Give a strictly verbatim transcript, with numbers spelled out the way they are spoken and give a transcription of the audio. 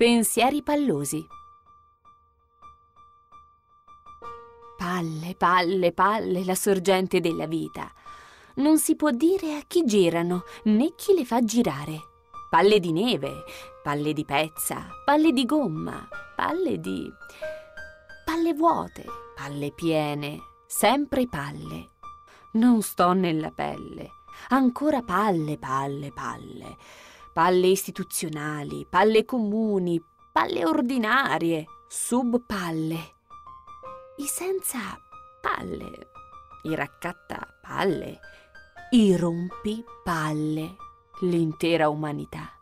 Pensieri pallosi. Palle, palle, palle, la sorgente della vita. Non si può dire a chi girano, né chi le fa girare. Palle di neve, palle di pezza, palle di gomma, palle di... palle vuote, palle piene, sempre palle. Non sto nella pelle. Ancora palle, palle, palle. Palle istituzionali, palle comuni, palle ordinarie, subpalle. I senza palle, i raccatta palle, i rompi palle, l'intera umanità.